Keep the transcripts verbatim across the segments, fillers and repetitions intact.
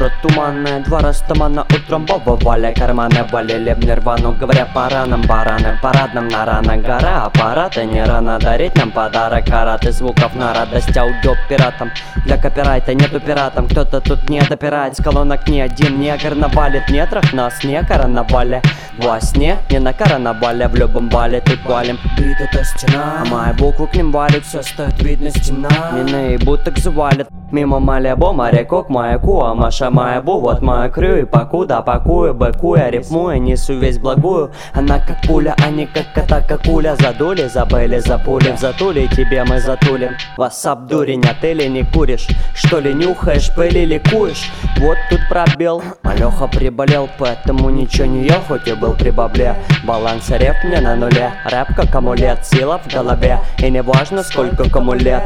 Утро туманное, два растамана утром бобовали, карманы болели в нирвану, говоря пора нам бараны. Парадным на рано гора, аппарата не рано дарить нам подарок. Караты звуков на радость аудио пиратам. Для копирайта нету пиратам, кто-то тут не допирает. С колонок ни один негр навалит метрах, нас не короновали. Во сне, не на карнавале, в любом бале тут валим. Бит это стена, а мои буквы к ним валит, все стоит видно стена. Меня ебут так завалит. Мимо Малибу, моряку к маяку, а Маша Маябу, вот мою крю. И покуда пакую, быкуя, рифмуя, несу весь благую. Она как пуля, а не как кота, как куля. Задули, забыли, запулим, затули, тебе мы затулим. Вассап, дурень, а ты ли не куришь? Что ли нюхаешь, пыли ликуешь? Вот тут пробел, Алёха приболел, поэтому ничего не ел, хоть и был при бабле. Баланс реп мне на нуле, рэп как амулет, сила в голове. И не важно сколько кому лет.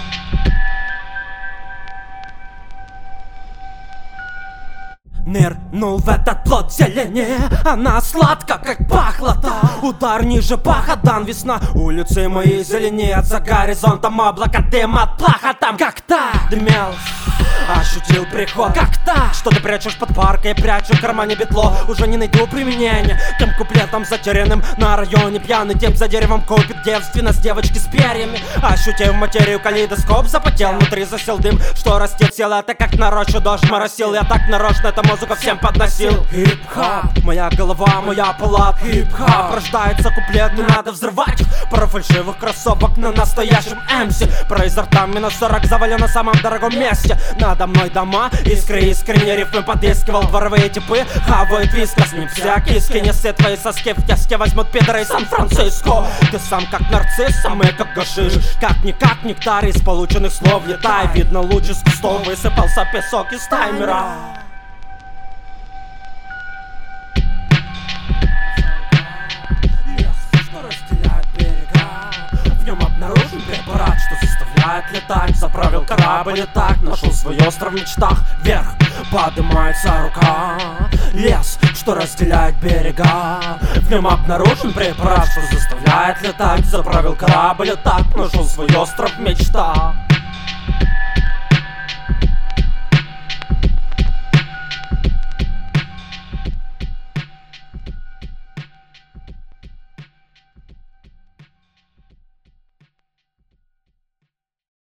Нырнул в этот плод зелени, она сладко, как пахло-то. Удар ниже паха, дан весна. Улицы мои зеленеют за горизонтом, облака дым от плаха. Там как-то дымел, ощутил приход. Как-то что ты прячешь под паркой, прячу в кармане бетло. Уже не найду применения тем куплетом затерянным на районе. Пьяный тип за деревом копит девственность девочки с перьями. Ощутив материю, калейдоскоп запотел, внутри засел дым, что растет села. Это как на рощу дождь моросил, я так нарочно эту музыку всем подносил. Хип-хап, моя голова, моя палат. Хип-хап, рождается куплет, не надо взрывать. Про фальшивых кроссовок на настоящем эмси. Про изо рта минус сорок завален на самом дорогом месте. Надо мной дома, искры, искренне рифмы подыскивал. Дворовые типы хавают виска, с ним вся киски. Не все твои соски в теске возьмут пидоры из Сан-Франциско. Ты сам как нарцисс, а мы как гашиш. Как-никак нектар из полученных слов летай. Видно луч из кустов, высыпался песок из таймера. Обнаружен препарат, что заставляет летать. Заправил корабль и так нашел свой остров в мечтах. Вверх поднимается рука, лес, что разделяет берега. В нем обнаружен препарат, что заставляет летать. Заправил корабль и так нашел свой остров в мечтах.